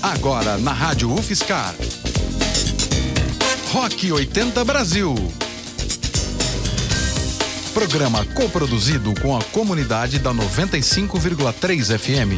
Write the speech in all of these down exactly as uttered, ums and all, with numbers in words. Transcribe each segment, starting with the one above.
Agora na Rádio UFSCar. Rock oitenta Brasil. Programa coproduzido com a comunidade da noventa e cinco vírgula três F M.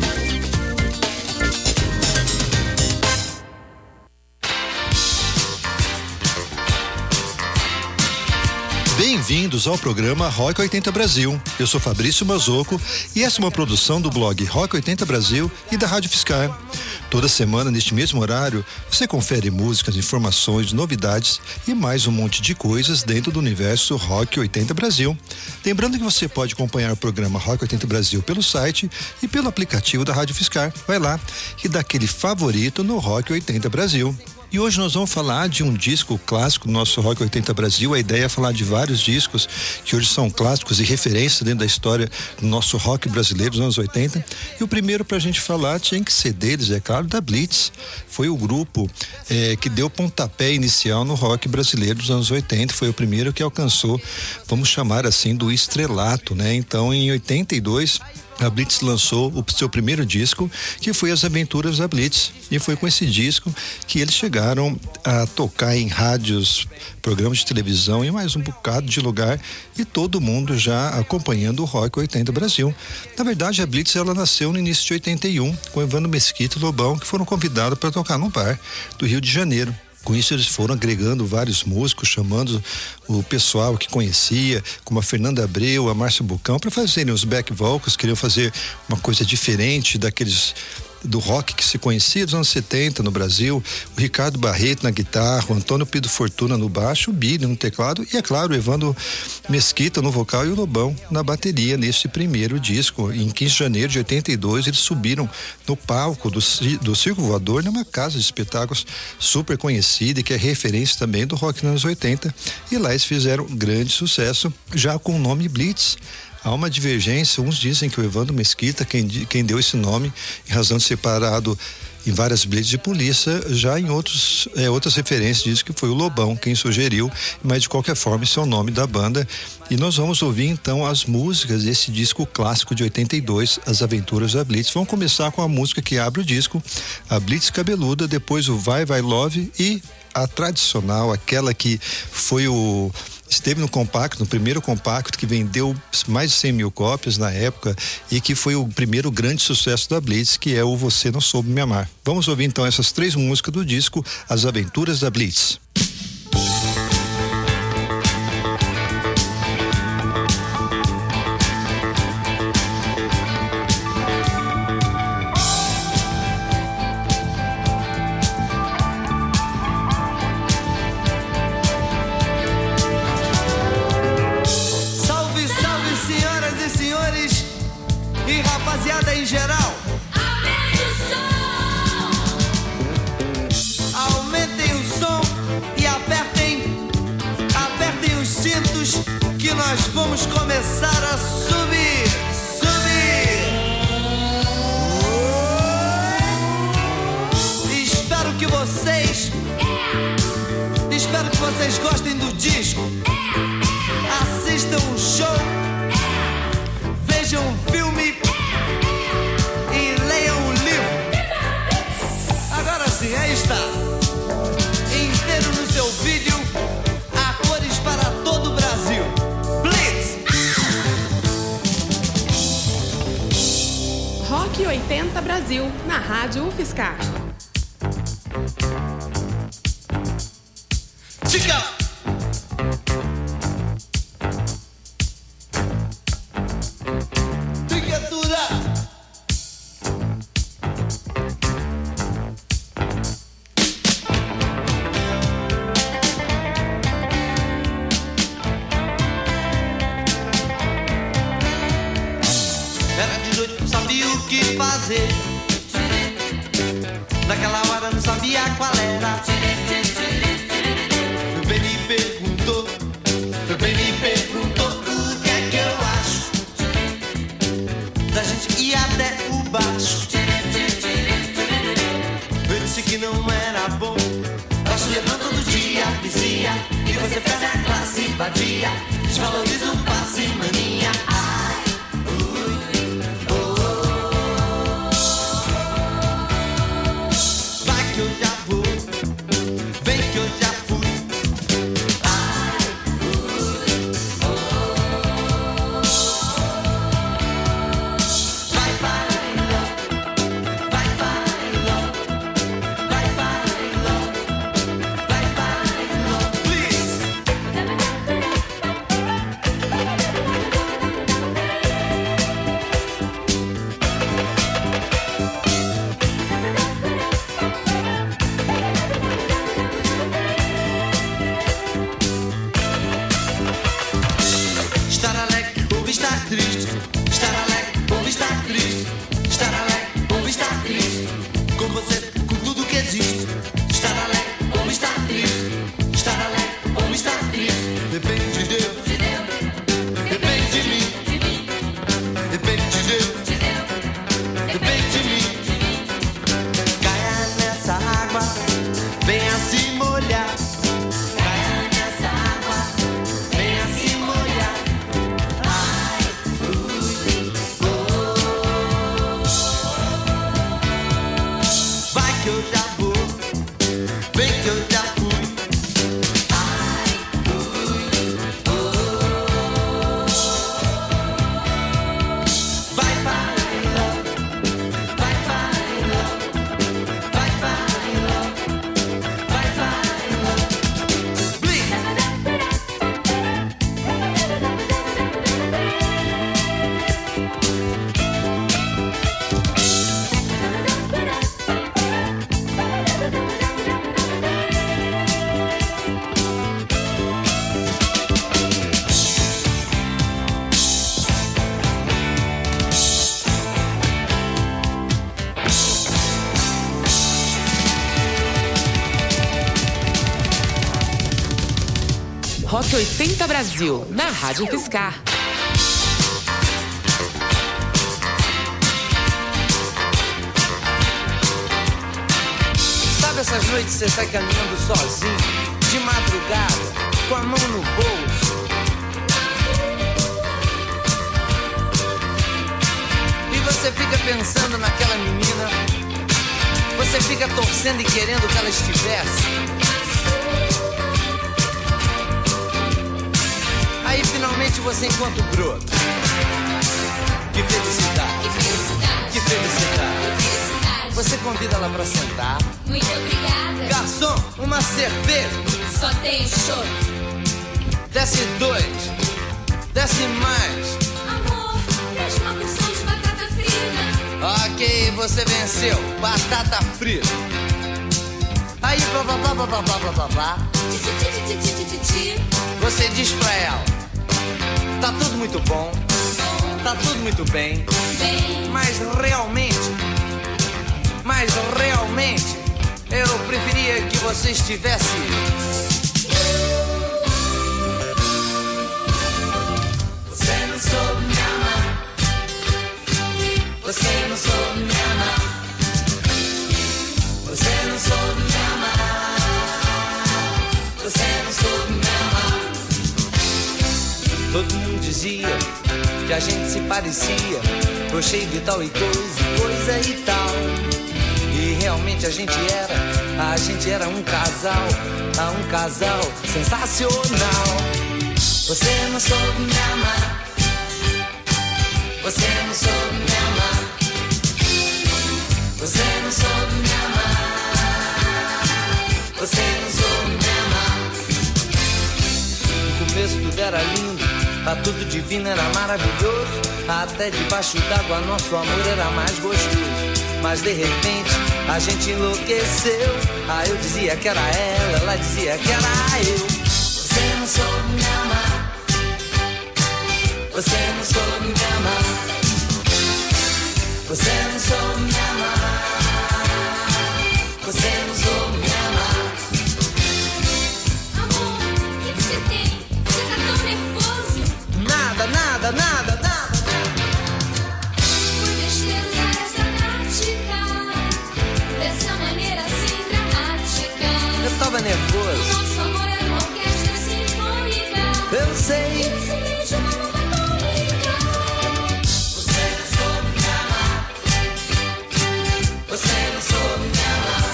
Bem-vindos ao programa Rock oitenta Brasil. Eu sou Fabrício Mazocco e essa é uma produção do blog Rock oitenta Brasil e da Rádio UFSCar. Toda semana, neste mesmo horário, você confere músicas, informações, novidades e mais um monte de coisas dentro do universo Rock oitenta Brasil. Lembrando que você pode acompanhar o programa Rock oitenta Brasil pelo site e pelo aplicativo da Rádio UFSCar. Vai lá e dá aquele favorito no Rock oitenta Brasil. E hoje nós vamos falar de um disco clássico do nosso Rock oitenta Brasil. A ideia é falar de vários discos que hoje são clássicos e referência dentro da história do nosso rock brasileiro dos anos oitenta. E o primeiro pra gente falar tinha que ser deles, é claro, da Blitz. Foi o grupo é, que deu pontapé inicial no rock brasileiro dos anos oitenta. Foi o primeiro que alcançou, vamos chamar assim, do estrelato, né? Então, em oitenta e dois... a Blitz lançou o seu primeiro disco, que foi As Aventuras da Blitz, e foi com esse disco que eles chegaram a tocar em rádios, programas de televisão e mais um bocado de lugar, e todo mundo já acompanhando o Rock oitenta Brasil. Na verdade, a Blitz ela nasceu no início de oitenta e um, com Evandro Mesquita e Lobão, que foram convidados para tocar num bar do Rio de Janeiro. Com isso eles foram agregando vários músicos, chamando o pessoal que conhecia, como a Fernanda Abreu, a Márcia Bucão, para fazerem os back vocals. Queriam fazer uma coisa diferente daqueles do rock que se conhecia dos anos setenta no Brasil. O Ricardo Barreto na guitarra, o Antônio Pido Fortuna no baixo, o Billy no teclado e, é claro, o Evandro Mesquita no vocal e o Lobão na bateria nesse primeiro disco. Em quinze de janeiro de oitenta e dois eles subiram no palco do, do Circo Voador, numa casa de espetáculos super conhecida e que é referência também do rock nos anos oitenta, e lá eles fizeram um grande sucesso já com o nome Blitz. Há uma divergência, uns dizem que o Evandro Mesquita, quem, quem deu esse nome, em razão de ser parado em várias blitz de polícia, já em outros, é, outras referências diz que foi o Lobão quem sugeriu, mas de qualquer forma esse é o nome da banda. E nós vamos ouvir então as músicas desse disco clássico de oitenta e dois, As Aventuras da Blitz. Vamos começar com a música que abre o disco, a Blitz Cabeluda, depois o Vai Vai Love e a tradicional, aquela que foi o... esteve no compacto, no primeiro compacto, que vendeu mais de cem mil cópias na época e que foi o primeiro grande sucesso da Blitz, que é o Você Não Soube Me Amar. Vamos ouvir então essas três músicas do disco As Aventuras da Blitz. Rapaziada em geral, aumentem o som, aumentem o som e apertem, apertem os cintos que nós vamos começar a subir, subir. Espero que vocês, espero que vocês gostem do disco, assistam o show, vejam o filme e leiam o livro. Agora sim, aí está, inteiro no seu vídeo, a cores para todo o Brasil. Blitz! Rock oitenta Brasil, na Rádio UFSCar. Fica! Fazer. Naquela hora não sabia qual era. Meu bem me perguntou, meu bem me perguntou o que é que eu acho da gente ir até o baixo. Eu disse que não era bom, baixo levando todo dia, vizinha, e você perde a classe, vadia, desvaloriza o passe, maninha. Rock oitenta Brasil, na Rádio Fiscar. Sabe essas noites você sai caminhando sozinho, de madrugada, com a mão no bolso, e você fica pensando naquela menina, você fica torcendo e querendo que ela estivesse. Aí finalmente você encontra o broto. Que felicidade, Que felicidade, que felicidade. que felicidade. Você convida ela pra sentar. Muito obrigada. Garçom, uma cerveja. Só tem show. Desce dois, desce mais. Amor, traz uma porção de batata frita. Ok, você venceu. Batata frita. Aí, blá blá blá blá blá blá blá blá blá. Ti, ti, ti, ti, ti, ti, ti, ti. Você diz pra ela: tá tudo muito bom, tá tudo muito bem, Bem, mas realmente, mas realmente, eu preferia que você estivesse. Você não soube me amar. Você não soube me amar. Você não soube me amar. Você não soube me amar. Todo mundo dizia que a gente se parecia, por cheio de tal e coisa, coisa e tal. E realmente a gente era, a gente era um casal, ah, um casal sensacional. Você não soube me amar. Você não soube me amar. Você não soube me amar. Você não soube me amar. No começo tudo era lindo, a tudo divino era maravilhoso. Até debaixo d'água nosso amor era mais gostoso. Mas de repente a gente enlouqueceu. Ah, eu dizia que era ela, ela dizia que era eu. Você não soube me amar. Você não soube me amar. Você não soube me amar. Você não soube me amar. amor, o que que você tem? Você tá tão nervoso. Nada, nada, nada, nada. Foi besteira usar essa tática, dessa maneira assim dramática. Eu tava O nervoso. nosso amor era uma orquestra sinfônica. Eu sei. Esse beijo uma bomba atômica. Você não soube me amar. Você não soube me amar.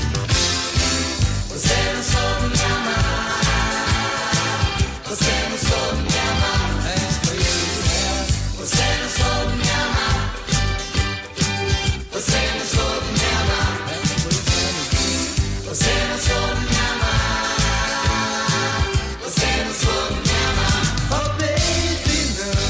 Você não soube me amar. Você não soube me amar. É, foi isso, é. Você não soube me amar. Você não soube me amar. É, foi isso, você não soube me amar. Você não soube me amar. Oh, baby,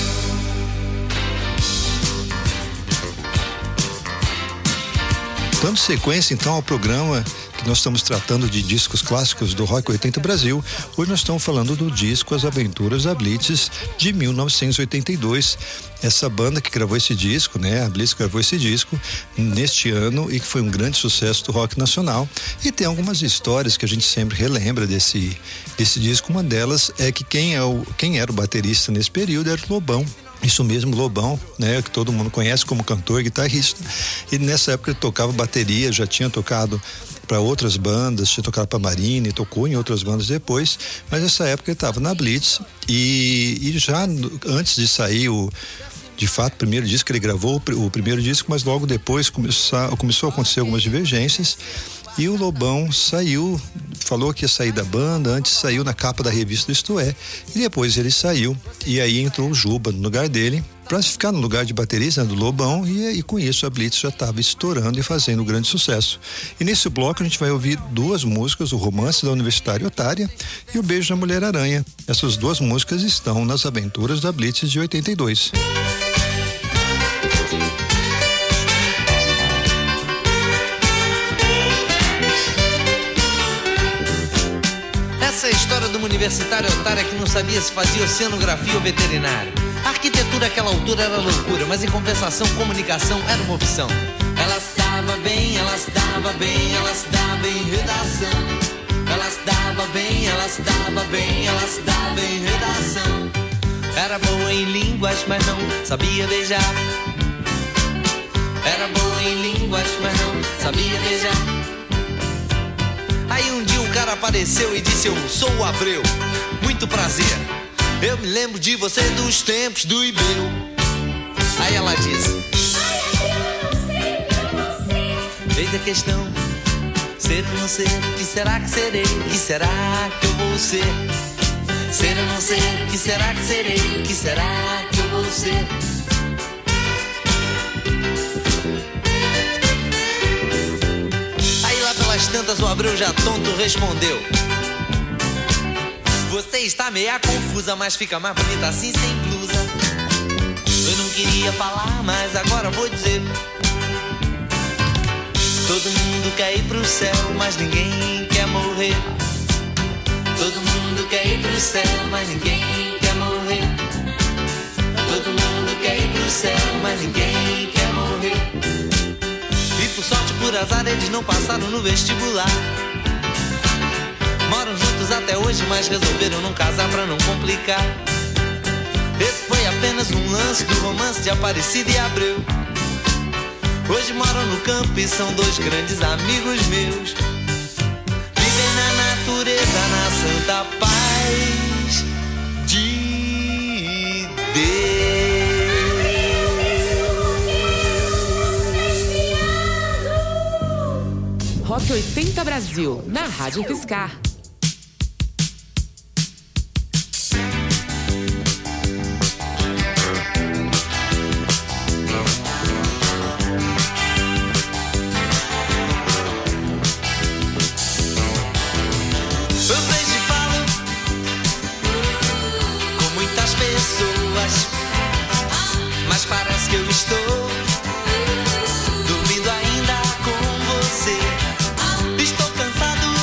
não. Dando sequência então ao programa que nós estamos tratando de discos clássicos do Rock oitenta Brasil, hoje nós estamos falando do disco As Aventuras da Blitz de mil novecentos e oitenta e dois. Essa banda que gravou esse disco, né? A Blitz gravou esse disco neste ano e que foi um grande sucesso do rock nacional. E tem algumas histórias que a gente sempre relembra desse, desse disco. Uma delas é que quem, é o, quem era o baterista nesse período era o Lobão. Isso mesmo, Lobão, né, que todo mundo conhece como cantor e guitarrista. E nessa época ele tocava bateria, já tinha tocado para outras bandas, tinha tocado para Marine, tocou em outras bandas depois, mas nessa época ele estava na Blitz e, e já antes de sair o de fato, o primeiro disco que ele gravou, o primeiro disco, mas logo depois começou, começou a acontecer algumas divergências e o Lobão saiu, falou que ia sair da banda, antes saiu na capa da revista Isto É, e depois ele saiu e aí entrou o Juba no lugar dele, para ficar no lugar de baterista, né, do Lobão, e, e com isso a Blitz já estava estourando e fazendo um grande sucesso. E nesse bloco a gente vai ouvir duas músicas, o Romance da Universitária Otária e o Beijo da Mulher-Aranha. Essas duas músicas estão nas Aventuras da Blitz de oitenta e dois. Essa é a história de uma universitária otária que não sabia se fazia oceanografia ou veterinário. A arquitetura àquela altura era loucura, mas em compensação, comunicação era uma opção. Ela estava bem, ela estava bem, ela estava em redação. Ela se dava bem, ela se dava bem, ela se dava em redação. Era boa em línguas, mas não sabia beijar. Era boa em línguas, mas não sabia beijar. Aí um dia um cara apareceu e disse: eu sou o Abreu, muito prazer. Eu me lembro de você dos tempos do Ibeu. Aí ela disse: eis a questão, ser ou não ser, que será que serei, que será que eu vou ser? Ser ou não ser, que será que serei, que será que eu vou ser? Aí lá pelas tantas o Abreu já tonto respondeu: você está meia confusa, mas fica mais bonita assim sem blusa. Eu não queria falar, mas agora vou dizer: todo mundo quer ir pro céu, mas ninguém quer morrer. Todo mundo quer ir pro céu, mas ninguém quer morrer. Todo mundo quer ir pro céu, mas ninguém quer morrer. E por sorte, por azar, eles não passaram no vestibular. Moram juntos até hoje, mas resolveram não casar pra não complicar. Esse foi apenas um lance do romance de Aparecida e Abreu. Hoje moram no campo e são dois grandes amigos meus. Vivem na natureza, na santa paz de Deus. Rock oitenta Brasil, na Rádio Fiscar. Mas parece que eu estou dormindo ainda com você. Estou cansado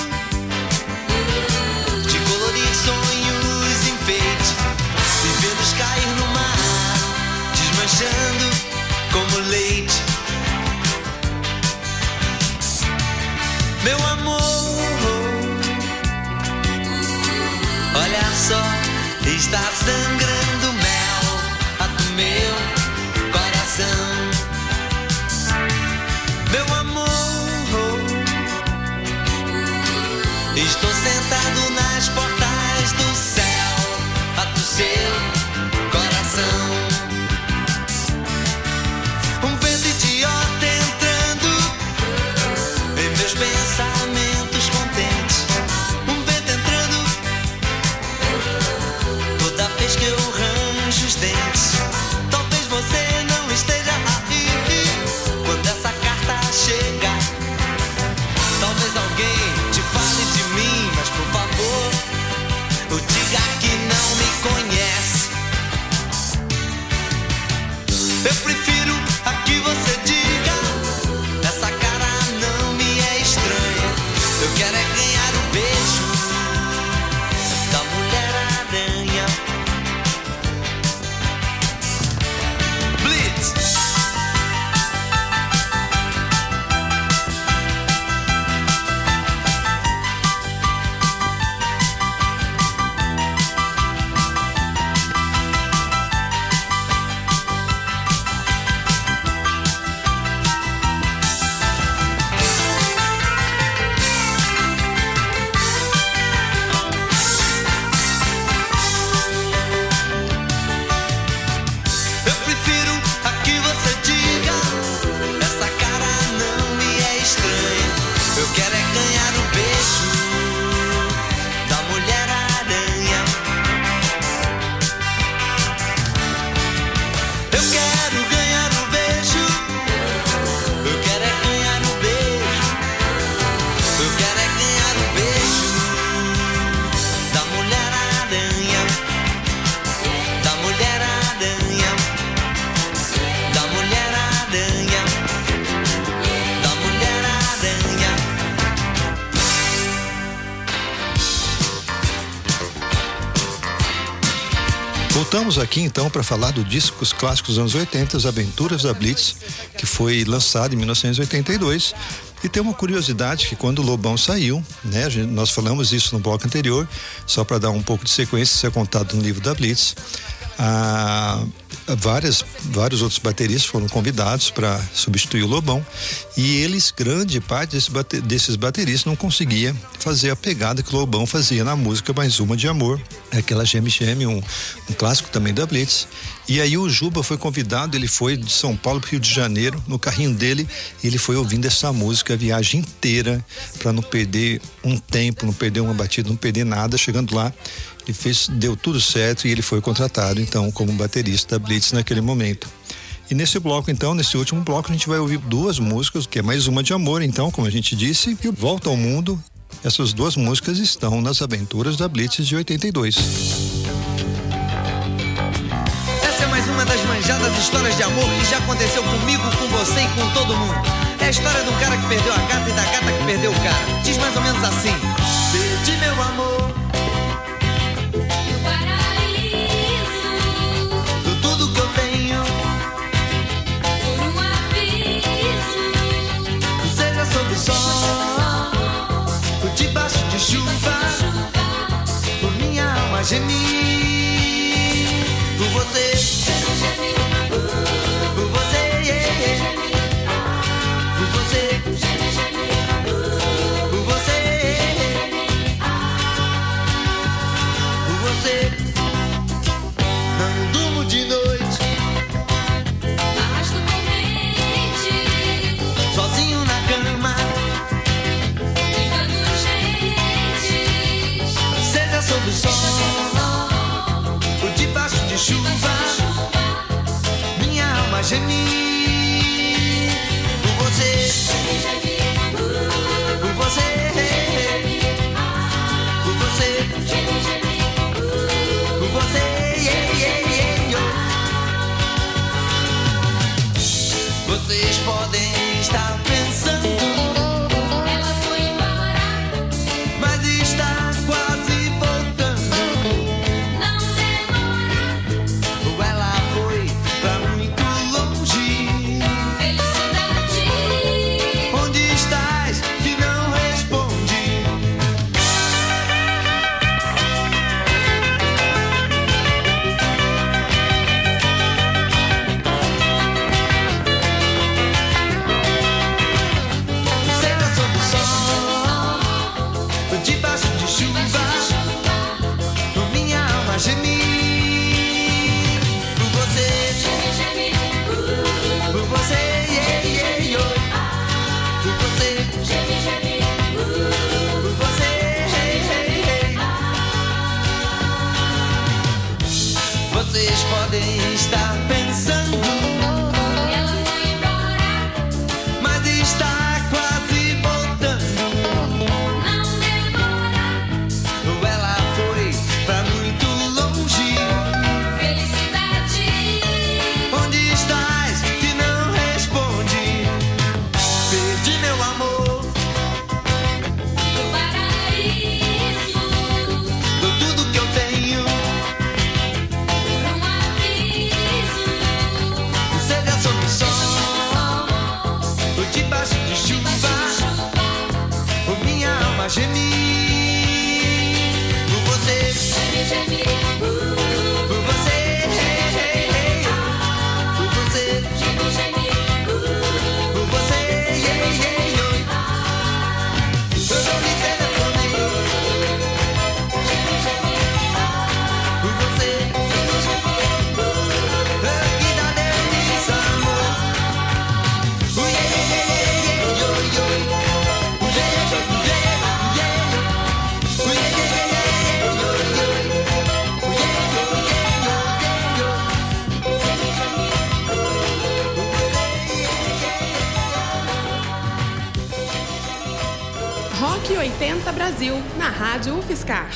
de colorir sonhos enfeite e vê-los cair no mar, desmanchando como leite. Meu amor, olha só, está sangrando mel do meu coração. Meu amor, estou sentado nas portais do céu, a do seu coração. Um vento idiota entrando em meus pensamentos contentes. Um vento entrando toda vez que eu ranjo os dentes. Talvez você não esteja aí quando essa carta chegar. Talvez alguém te fale de mim, mas por favor, diga que não me conhece. Eu prefiro a que você diga: essa cara não me é estranha. Eu quero é ganhar um beijo da Mulher-Aranha. Blitz. Voltamos aqui então para falar do discos clássicos dos anos oitenta, As Aventuras da Blitz, que foi lançado em mil novecentos e oitenta e dois. E tem uma curiosidade que quando o Lobão saiu, né, a gente, nós falamos isso no bloco anterior, só para dar um pouco de sequência, isso é contado no livro da Blitz. Ah, várias, vários outros bateristas foram convidados para substituir o Lobão, e eles, grande parte desse bate, desses bateristas não conseguia fazer a pegada que o Lobão fazia na música Mais Uma de Amor, aquela Geme Geme, um, um clássico também da Blitz. E aí o Juba foi convidado, ele foi de São Paulo para o Rio de Janeiro, no carrinho dele, ele foi ouvindo essa música a viagem inteira, para não perder um tempo, não perder uma batida, não perder nada. Chegando lá, ele fez, deu tudo certo e ele foi contratado então como baterista da Blitz naquele momento. E nesse bloco então, nesse último bloco, a gente vai ouvir duas músicas, que é Mais Uma de Amor, então, como a gente disse, e Volta ao Mundo. Essas duas músicas estão nas Aventuras da Blitz de oitenta e dois. Essa é mais uma das manjadas histórias de amor que já aconteceu comigo, com você e com todo mundo. É a história de um cara que perdeu a gata e da gata que perdeu o cara. Diz mais ou menos assim: perdi meu amor No paraíso, do tudo que eu tenho, por um aviso, seja sob o sol, por debaixo de chuva, por minha alma gemir, por você, por você, yeah, yeah. Por você, por você, por você. Não durmo de noite, arrasto corrente, sozinho na cama, brincando gente, seja sob o sol, por debaixo de chuva, minha alma gemir, por você, por você, por você, por você, yeah, yeah, yeah, yo. Vocês podem estar pensando, ela foi embora, mas está quase voltando. não demora, Ou ela foi pra muito longe. felicidade, Onde estás que não responde? Seja sob o sol, por debaixo de chuva, por minha alma gemir, por você, por você, yeah, yeah, yo. Por você, por você, hey, hey, hey. Vocês podem estar pensando, ela foi embora, mas está quase voltando. não demora, Ou ela foi pra muito longe. felicidade, Onde estás que não responde? Perdi meu amor, no paraíso, dou tudo que eu tenho, por um aviso, seja sob o sol, ou debaixo de chuva, por minha alma gemir, por você, por você, hey, hey, hey. Por você, por você, yeah, yeah, yo. Eu não me telefonei, por você, aqui da delícia, amor. Uh, yeah, yeah, yeah, yeah, yo, yo. Uh, yeah, yeah, yeah, yeah, yo. Uh, yeah, yeah, yeah, yeah, yo, yo. Uh, yeah, yeah, yeah, yo, Rock oitenta Brasil, na Rádio UFSCar.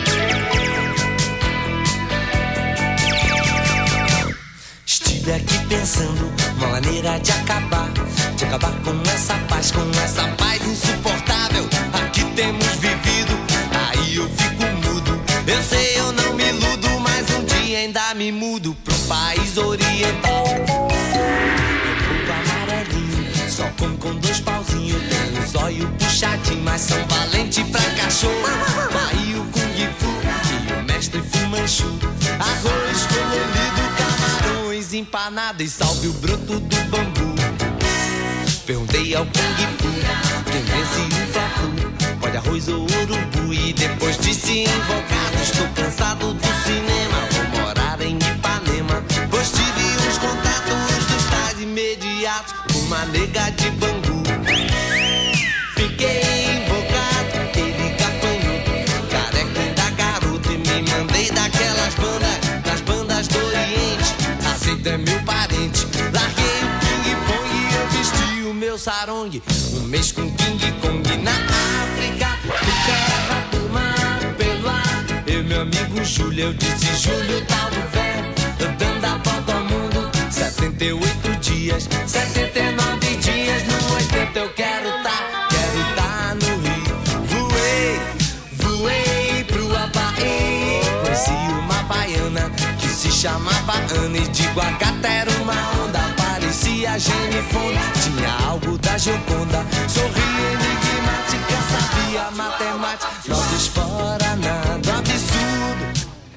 Estive aqui pensando uma maneira de acabar, de acabar com essa paz, com essa paz insuportável. Aqui temos vivido, aí eu fico mudo. Eu sei, eu não me iludo, mas um dia ainda me mudo pro país oriental. Povo amarelinho, só come com dois pauzinhos. Tem os olhos puxadinhos, mas são valentes pra cachorro. Aí o Kung Fu e o mestre Fu Manchu. Arroz colorido, camarões empanados e salve o broto do bambu. Perguntei ao Kung Fu quem vence o Fla-Flu, pode arroz ou urubu. E depois disse invocado, estou cansado do cinema, vou morar em Ipanema. Pois tive uns contatos dos tais imediatos com uma nega de Bangu. Fiquei invocado, ele gafanhoto, careca da garota, e me mandei daquelas bandas, das bandas do Oriente. Aceito é meu parente, larguei o ping-pong e eu vesti o meu sarong. Um mês com King Kong na África, por terra, por mar, pelo ar. Eu, meu amigo Júlio, eu disse Júlio, tal do velho, dando a volta ao mundo. Setenta e oito dias, setenta e nove dias, no oitenta eu quero tá, quero tá no Rio. Voei, voei pro Havaí, conheci uma baiana que se chamava Ana, e de Guacata era uma onda, parecia Jennifer, tinha algo da Gioconda, sorria enigmática, sabia matemática, nós fora nada absurdo.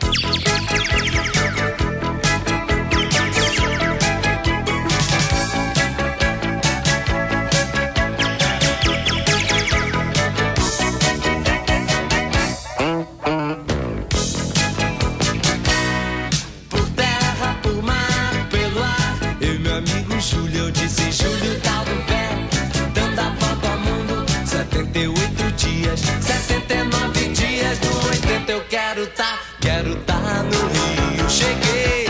Por terra, por mar, pelo ar, eu e meu amigo Júlio, eu disse Júlio, tal do velho, dando a volta ao mundo. Setenta e oito dias, setenta e nove dias, no oitenta eu quero tá, quero tá no Rio. Cheguei.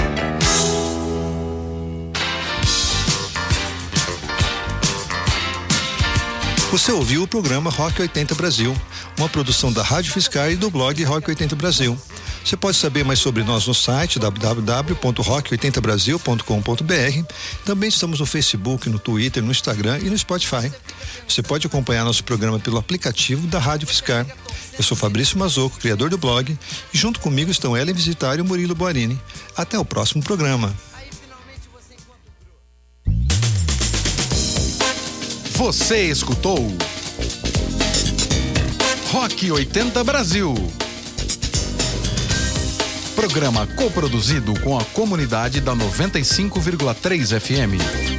Você ouviu o programa Rock oitenta Brasil, uma produção da Rádio Fiscar e do blog Rock oitenta Brasil. Você pode saber mais sobre nós no site w w w ponto rock oitenta brasil ponto com ponto b r. Também estamos no Facebook, no Twitter, no Instagram e no Spotify. Você pode acompanhar nosso programa pelo aplicativo da Rádio Fiscar. Eu sou Fabrício Mazocco, criador do blog, e junto comigo estão Ellen Visitar e o Murilo Boarini. Até o próximo programa. Você escutou Rock oitenta Brasil. Programa coproduzido com a comunidade da noventa e cinco vírgula três F M.